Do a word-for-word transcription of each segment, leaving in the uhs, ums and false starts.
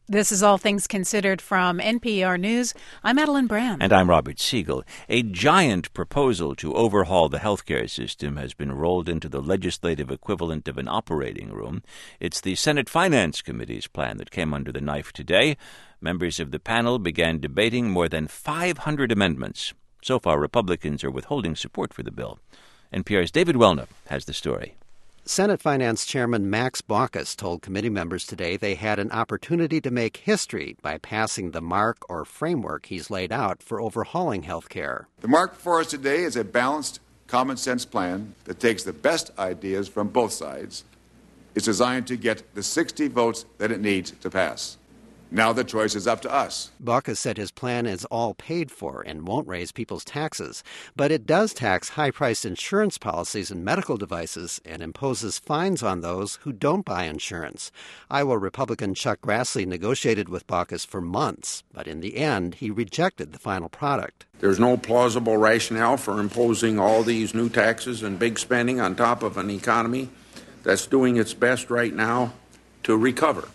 This is All Things Considered from N P R News. I'm Madeline Brown. And I'm Robert Siegel. A giant proposal to overhaul the healthcare system has been rolled into the legislative equivalent of an operating room. It's the Senate Finance Committee's plan that came under the knife today. Members of the panel began debating more than five hundred amendments. So far, Republicans are withholding support for the bill. N P R's David Welna has the story. Senate Finance Chairman Max Baucus told committee members today they had an opportunity to make history by passing the mark or framework he's laid out for overhauling health care. The mark before us today is a balanced, common-sense plan that takes the best ideas from both sides. It's designed to get the sixty votes that it needs to pass. Now the choice is up to us. Baucus said his plan is all paid for and won't raise people's taxes, but it does tax high-priced insurance policies and medical devices and imposes fines on those who don't buy insurance. Iowa Republican Chuck Grassley negotiated with Baucus for months, but in the end, he rejected the final product. There's no plausible rationale for imposing all these new taxes and big spending on top of an economy that's doing its best right now to recover.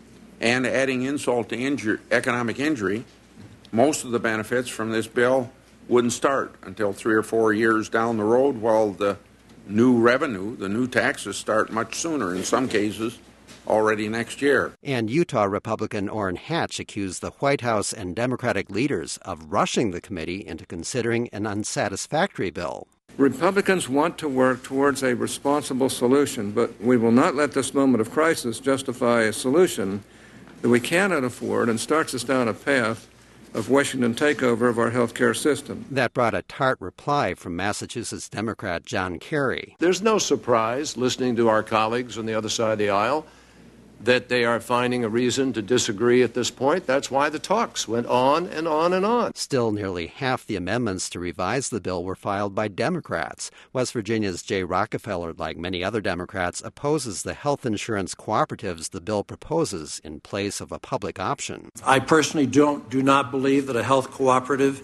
And adding insult to injur- economic injury, most of the benefits from this bill wouldn't start until three or four years down the road, while the new revenue, the new taxes, start much sooner, in some cases already next year. And Utah Republican Orrin Hatch accused the White House and Democratic leaders of rushing the committee into considering an unsatisfactory bill. Republicans want to work towards a responsible solution, but we will not let this moment of crisis justify a solution that we cannot afford and starts us down a path of Washington takeover of our health care system. That brought a tart reply from Massachusetts Democrat John Kerry. There's no surprise, listening to our colleagues on the other side of the aisle, that they are finding a reason to disagree at this point. That's why the talks went on and on and on. Still, nearly half the amendments to revise the bill were filed by Democrats. West Virginia's Jay Rockefeller, like many other Democrats, opposes the health insurance cooperatives the bill proposes in place of a public option. I personally don't do not believe that a health cooperative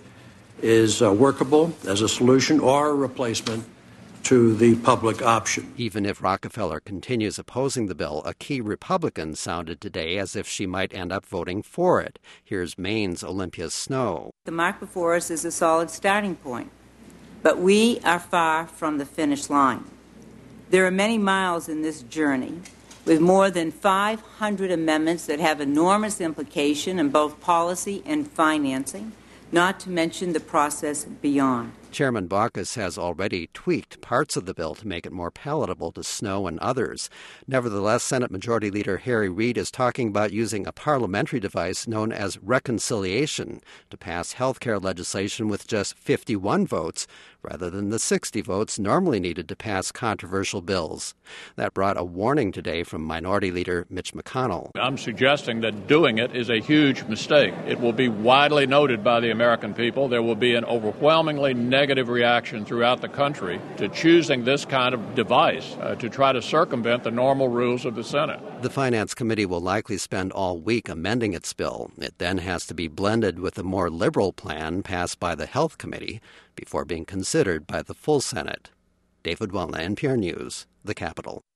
is uh, workable as a solution or a replacement to the public option. Even if Rockefeller continues opposing the bill, a key Republican sounded today as if she might end up voting for it. Here's Maine's Olympia Snow. The mark before us is a solid starting point, but we are far from the finish line. There are many miles in this journey, with more than five hundred amendments that have enormous implication in both policy and financing, not to mention the process beyond. Chairman Baucus has already tweaked parts of the bill to make it more palatable to Snow and others. Nevertheless, Senate Majority Leader Harry Reid is talking about using a parliamentary device known as reconciliation to pass health care legislation with just fifty-one votes rather than the sixty votes normally needed to pass controversial bills. That brought a warning today from Minority Leader Mitch McConnell. I'm suggesting that doing it is a huge mistake. It will be widely noted by the American people. There will be an overwhelmingly negative reaction throughout the country to choosing this kind of device uh, to try to circumvent the normal rules of the Senate. The Finance Committee will likely spend all week amending its bill. It then has to be blended with a more liberal plan passed by the Health Committee before being considered by the full Senate. David Welna, N P R News, the Capitol.